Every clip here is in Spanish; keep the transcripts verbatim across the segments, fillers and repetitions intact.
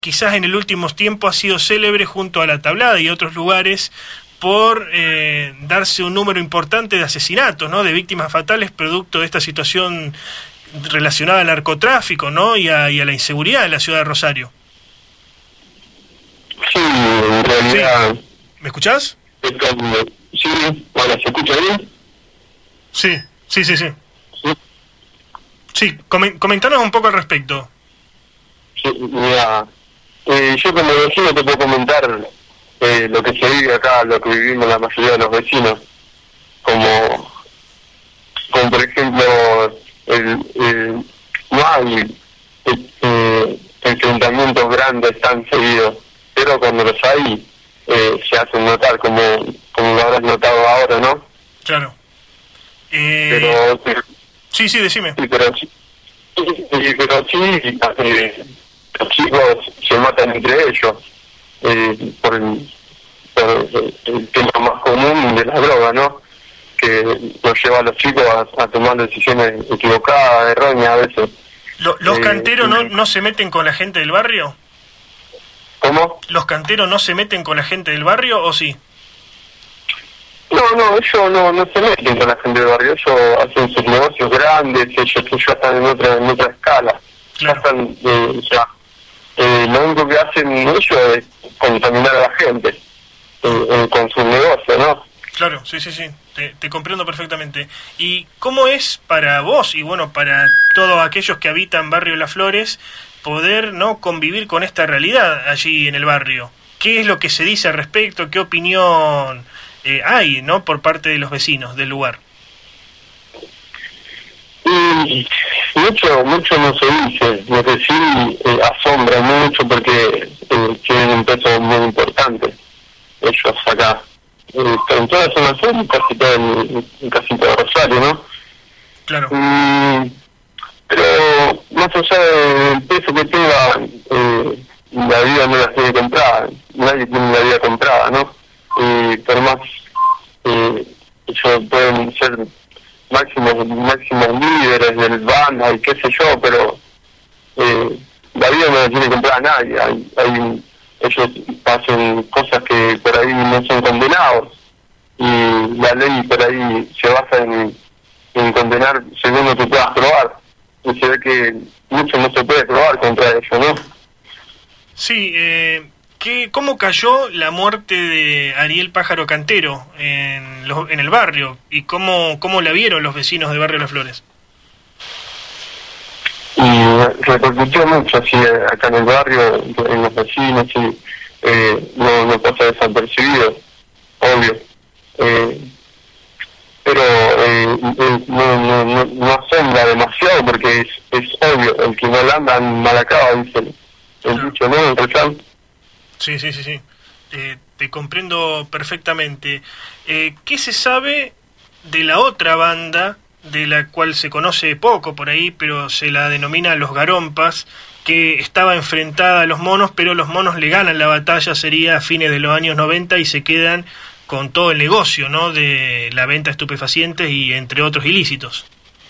quizás en el último tiempo ha sido célebre junto a La Tablada y otros lugares por eh, darse un número importante de asesinatos, ¿no? De víctimas fatales producto de esta situación relacionada al narcotráfico, ¿no? Y a, y a la inseguridad en la ciudad de Rosario. Sí, en realidad... Sí. ¿Me escuchás? Esto, sí, hola, ¿se escucha bien? Sí, sí, sí, sí. Sí, Sí, com- comentanos un poco al respecto. sí, mira, eh, yo como vecino te puedo comentar eh, lo que se vive acá, lo que vivimos la mayoría de los vecinos, como, como por ejemplo, el, el, no hay eh, enfrentamientos grandes tan seguidos, pero cuando los hay, eh, se hacen notar, como, como lo habrás notado ahora, ¿no? Claro. Eh, Pero, pero sí, sí, decime. sí, pero sí, sí, pero sí, eh, los chicos se matan entre ellos eh, por, el, por el, el tema más común de la droga, ¿no? Que nos lleva a los chicos a, a tomar decisiones equivocadas, erróneas a veces. Lo- ¿Los Eh, canteros no, no se meten con la gente del barrio? ¿Cómo? ¿Los canteros no se meten con la gente del barrio o sí? No, no, ellos no, no se meten con la gente del barrio, ellos hacen sus negocios grandes, ellos, ellos ya están en otra, en otra escala. Claro. Ya están, eh, ya, eh, lo único que hacen ellos es contaminar a la gente eh, eh, con sus negocios, ¿no? Claro, sí, sí, sí, te, te comprendo perfectamente. ¿Y cómo es para vos y bueno, para todos aquellos que habitan Barrio Las Flores poder no convivir con esta realidad allí en el barrio? ¿Qué es lo que se dice al respecto? ¿Qué opinión eh, hay, no, por parte de los vecinos del lugar? Y mucho, mucho no se dice, lo que sí eh, asombra mucho porque eh, tienen un peso muy importante ellos acá. Eh, en toda la zona sur, casi todo, en, en casi todo Rosario, ¿no? Claro. Mm, pero más allá del peso que tenga, eh, la vida no la tiene comprada, nadie tiene la vida comprada, ¿no? Y por más eh, ellos pueden ser máximos máximos líderes del banda y qué sé yo, pero eh, la vida no la tiene comprada nadie. Hay, hay, ellos hacen cosas que por ahí no son condenados y la ley por ahí se basa en, en condenar según lo que puedas probar, y se ve que mucho no se puede probar contra ellos, ¿no? Sí, eh, ¿qué, ¿cómo cayó la muerte de Ariel Pájaro Cantero en, los, en el barrio? ¿Y cómo, cómo la vieron los vecinos de Barrio Las Flores? Y repercutió mucho así acá en el barrio, en los vecinos, y eh, no, no pasa desapercibido, obvio. Eh, pero eh, eh, no, no, no, no asombra demasiado porque es, es obvio, el que no la anda mal acaba, dice el, el dicho, ¿no? El refrán. Sí, sí, sí, sí. Eh, te comprendo perfectamente. Eh, ¿Qué se sabe de la otra banda, de la cual se conoce poco por ahí, pero se la denomina Los Garompas, que estaba enfrentada a los monos, pero los monos le ganan la batalla, sería a fines de los años noventa, y se quedan con todo el negocio, ¿no?, de la venta de estupefacientes y entre otros ilícitos?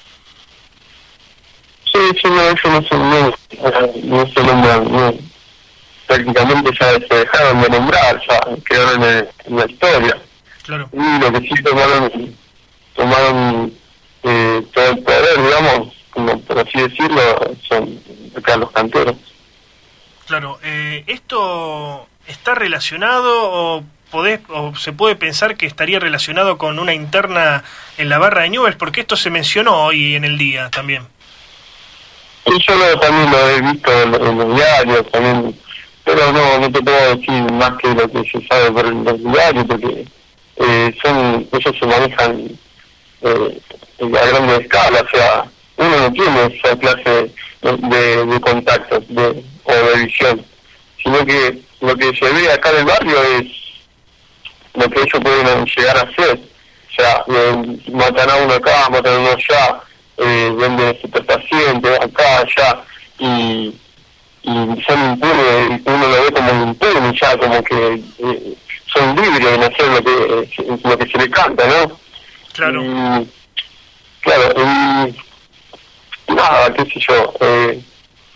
Sí, sí, no, eso no se, no, no se nombran, no. Prácticamente ya se dejaron de nombrar, ya quedaron en, en la historia. Claro. Y lo que sí tomaron, tomaron eh, todo el poder, digamos, como por así decirlo, son acá los canteros. Claro, eh, ¿esto está relacionado o podés, o se puede pensar que estaría relacionado con una interna en la barra de Newell's? Porque esto se mencionó hoy en el día también. Y yo lo, también lo he visto en, en los diarios, también, pero no, no te puedo decir más que lo que se sabe por los diarios, porque eh, son ellos se manejan eh, a gran escala, o sea, uno no tiene esa clase de, de, de contactos de, o de visión, sino que lo que se ve acá en el barrio es lo que ellos pueden llegar a hacer. O sea, eh, matan a uno acá, matan a uno allá, eh, venden estupefacientes acá, allá, y, y son impunes, uno lo ve como impune ya, como que eh, son libres en hacer lo que, lo que se les canta, ¿no? Claro. Y, claro, y nada, qué sé yo, eh,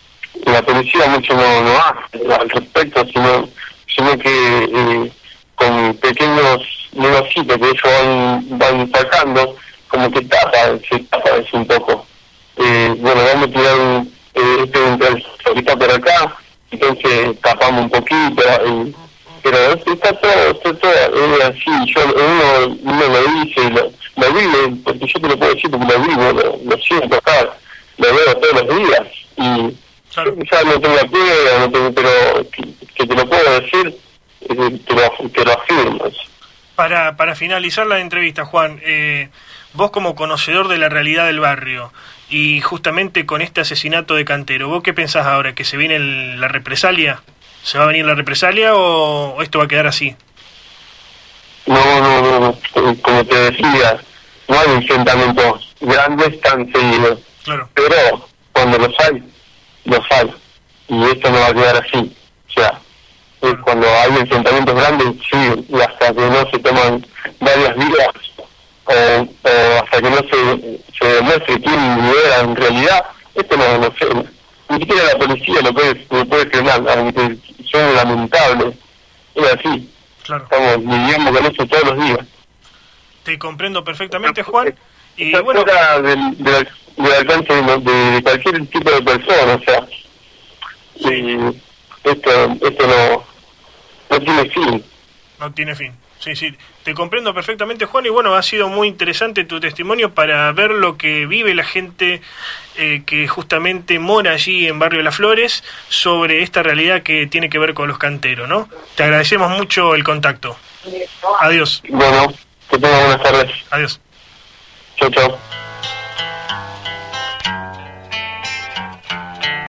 la policía mucho no, no hace al respecto, sino, sino que eh, con pequeños negocios que ellos van, van sacando, como que tapa, se tapa eso un poco. Eh, bueno, vamos a tirar un, eh, este un que está por acá, entonces tapamos un poquito, eh, pero está todo, está todo eh, así, yo uno, uno lo dice, lo, lo vive, porque yo te lo puedo decir porque lo vivo, lo, lo siento acá, lo veo todos los días, y claro. ya no tengo la prueba, no tengo, pero que, que te lo puedo decir, eh, te, lo, te lo afirmo. Para, para finalizar la entrevista, Juan, eh, vos como conocedor de la realidad del barrio, y justamente con este asesinato de Cantero, ¿vos qué pensás ahora? ¿Que se viene el, la represalia? ¿Se va a venir la represalia o, o esto va a quedar así? No, no, no, no, como te decía, no hay enfrentamientos grandes tan seguidos, claro. Pero cuando los hay, los hay, y esto no va a quedar así. O sea, claro. Cuando hay enfrentamientos grandes, sí, y hasta que no se toman varias vidas, o, o hasta que no se, se demuestre quién era en realidad, esto no, no sé, ni siquiera la policía lo puede, lo puede frenar, aunque son lamentables, es así. Claro. Estamos viviendo con eso todos los días. Te comprendo perfectamente, Juan. Y está bueno, fuera del, del, del alcance de, de cualquier tipo de persona, o sea, sí. y esto, esto no, no tiene fin. No tiene fin. Sí, sí, te comprendo perfectamente, Juan, y bueno, ha sido muy interesante tu testimonio para ver lo que vive la gente eh, que justamente mora allí en Barrio Las Flores sobre esta realidad que tiene que ver con los canteros, ¿no? Te agradecemos mucho el contacto. Adiós. Bueno, que tengan buenas tardes. Adiós. Chau, chau.